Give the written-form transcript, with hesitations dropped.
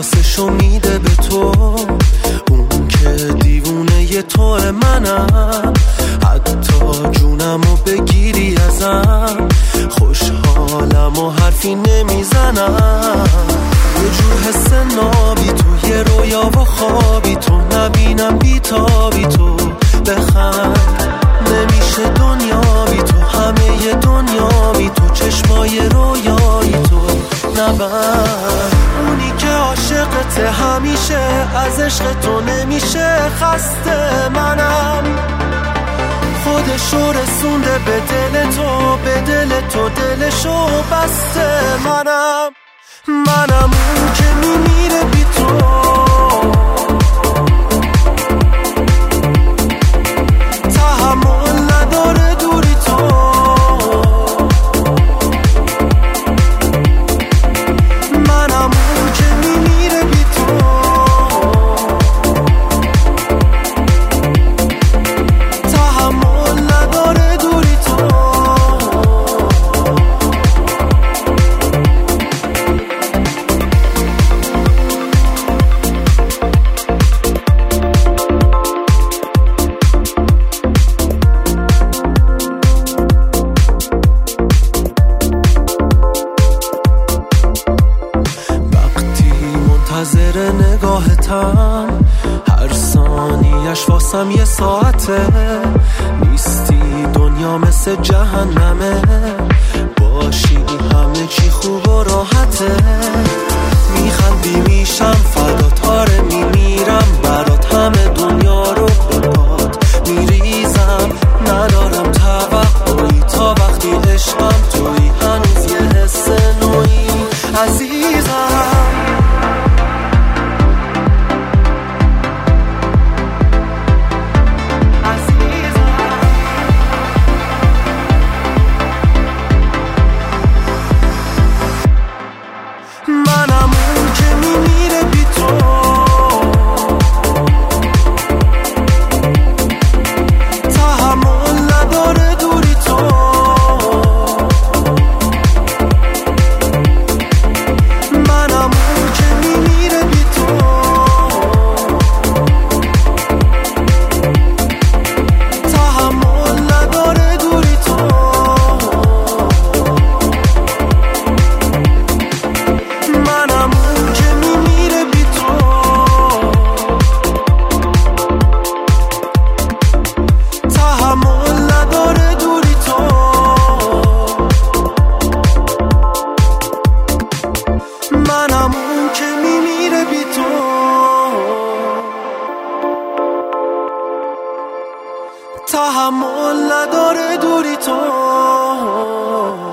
حواسشو میده به تو، اون که دیوونه توه منم، حتی جونمو بگیری ازم خوشحالم و حرفی نمیزنم. یه جور حس نابی تو، یه رویا و خوابی تو، نبینم بیتابی تو، بخند نمیشه دنیا بی تو، همه دنیا بی تو، چشمای رویایی تو نبند. اونی که عاشقته همیشه، از عشق تو نمیشه خسته، منم خودشو رسونده به دل تو، به دل تو دلشو بسته، منم اون که میمیره بی تو. تحمل نداره دوری تو، منم اون که میمیره بی تو. تحمل نداره دوری تو. منتظر نگاهتم، هر ثانیش واسم یه ساعته، نیستی دنیا مثل جهنمه، باشی همه چی خوب و راحته، میخندی میشم فدات، آره میمیرم برات، همه دنیا رو به پات میریزم، ندارم توقعی تا وقتی عشقم توی، هنوز یه حس نوعی عزیزم. منم اون که میمیره بی تو. تحمل نداره دوری تو. منم اون که میمیره بی تو. تحمل نداره دوری تو. منم اون که میمیره بی تو. تحمل نداره دوری تو. منم اون که میمیره بی تو. تحمل نداره دوری تو.